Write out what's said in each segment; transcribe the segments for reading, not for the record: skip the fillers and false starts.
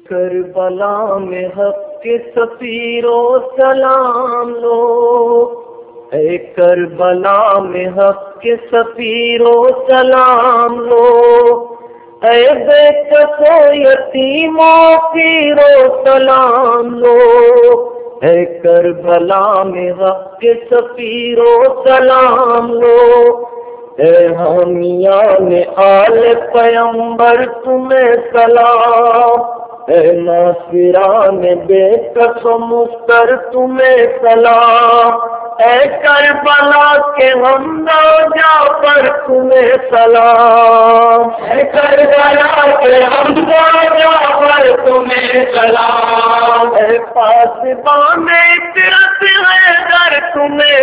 کربلا میں حق کے سفیرو سلام لو، اے کربلا میں حق کے سفیرو سلام لو، اے بے کسو یتیموں پیرو سلام لو، اے کربلا میں حق کے سفیرو سلام لو، اے حامیان آل پیمبر تمہیں سلام، اے ناصران بے کس و مستر تمہیں سلام، اے کربلا کے حمزہ جعفر تمہیں سلام، اے کربلا کے حمزہ جعفر تمہیں سلام، اے پاسبان عطرت حیدر تمہیں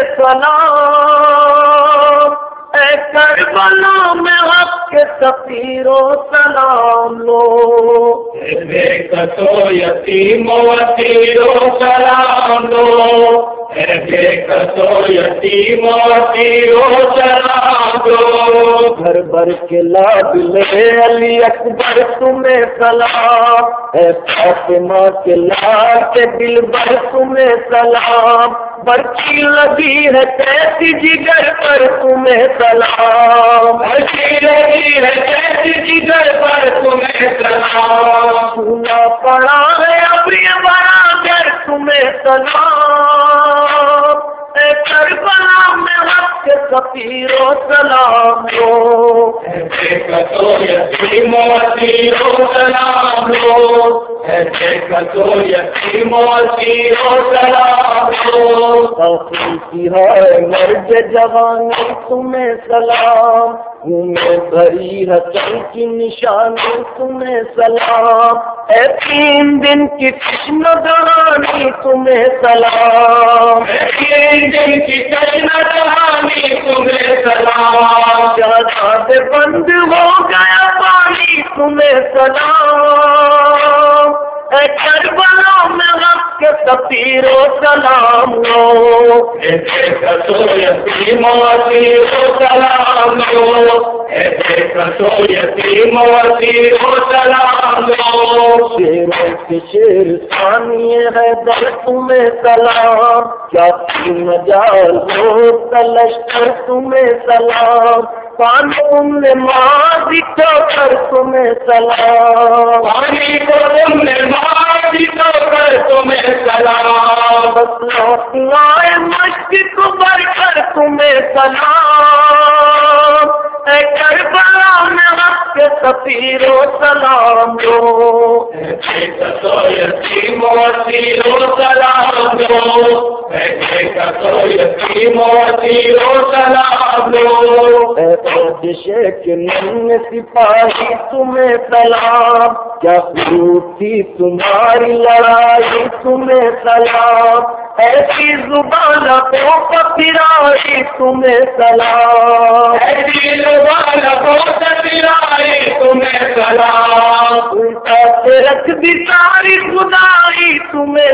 سلام، اے کربلا میں حق کے سفیرو سلام لو، اے بے کسو یتیموں اسیرو سلام لو، اے بے کسو یتیموں اسیرو سلام لو، گھر بھر کے لادلے علی اکبر تمہیں سلام، اے فاطمہ کے لال کے دل بھر تمہیں سلام، برقی لگی ہے کیسی جگر پر تمہیں سلام، برقی لگی ہے کیسی جگر پر تمہیں سلام، سونا پڑا ہے ابری بڑا گھر تمہیں سلام، اے کربلا میں حق کے سفیرو سلام لو، اے بے کسو یتیموں اسیرو سلام لو، اے بے کسو یتیموں اسیرو سلام لو، آخری ہے مرد جوانی تمہیں سلام، منہ میں بھری حسن کی نشانی تمہیں سلام، اے 3 دن کی چشمہ دہانی تمہیں سلام، اے 3 دن کی چشمہ دہانی تمہیں سلام، جہاں سے بند ہو گیا پانی تمہیں سلام، اے کربلا میں حق کے سفیرو سلام لو، اے بے کسو یتیموں اسیرو سلام لو، اے بے کسو یتیموں اسیرو سلام لو، شیروں کے شیر ثانی حیدر تمہیں سلام، کیا مجال ہو لشکر تمہیں سلام، پانی تم نے ماضی تو کر تمہیں سلام، پانی کو تم نے ماضی تو کر تمہیں سلام، بس لوٹ آئے مشرق بھر کر تمہیں سلام، اے کربلا میں حق کے سفیرو سلام لو، اے بے کسو یتیموں اسیرو سلام لو، اے بے کسو یتیموں اسیرو سلام لو، اے فوجشے کے نن سپاہی تمہیں سلام، کیا خوب تھی تمہاری لڑائی تمہیں سلام، ایسی زبان کو پکڑائی تمہیں سلام، ایسی زبان کو پکڑائی تمہیں سلام، الٹا سے رکھ دی ساری خدائی تمہیں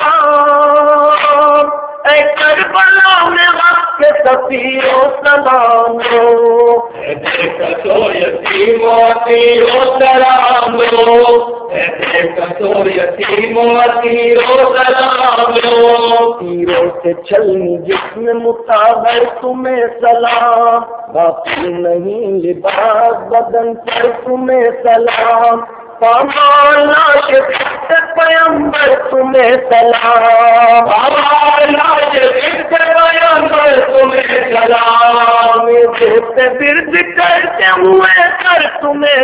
سلام، اے کربلا میں حق کے سفیرو سلام لو، اے بے کسو یتیموں اسیرو سلام لو، اے بے کسو یتیموں اسیرو سلام لو، تیروں سے چھلنی جسم متابر تمہیں سلام، باقی نہیں لباس بدن پر تمہیں سلام، پامالا کے پیمبر تمہیں سلام، پامالا کے پیمبر تمہیں سلام، سے برد کرتے ہوئے کر تمہیں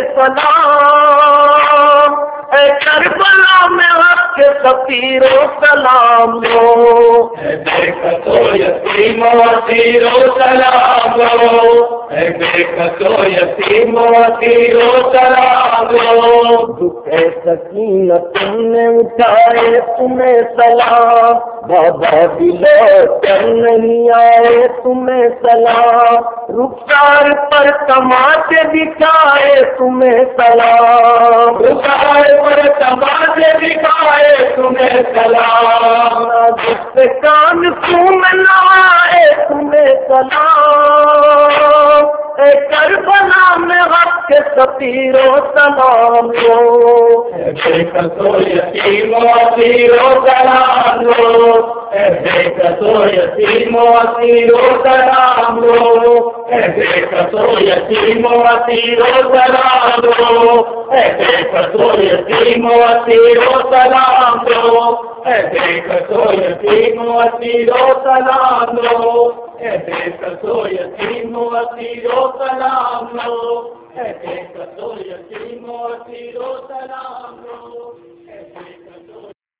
سلام، اے کربلا میں حق کے سفیرو سلام لو، اے بے کسو یتیموں اسیرو سلام لو، اے بے کسو یتیموں اسیرو سلام لو، دکھ سکینہ تم نے اٹھائے تمہیں سلام، بابا بھی لوٹ کر نہیں آئے تمہیں سلام، رخسار پر تماشے دکھائے تمہیں سلام، رخسار پر تماشے دکھائے تمہیں سلام، جس سے کان سوم نوائے تمہیں سلام، اے کربلا میں حق کے سفیرو سلام لو، بے کسو یتیم و اسیر و سلام لو، بے کسو یتیم و اسیر و سلام لو، بے کسو یتیم و اسیر و سلام لو، بے کسو یتیم و اسیر و سلام لو، بے کسو یتیم و اسیر و سلام لو، بے کسو یتیم و اسیر و سلام لو، بے کسو یتیم و اسیر و سلام لو۔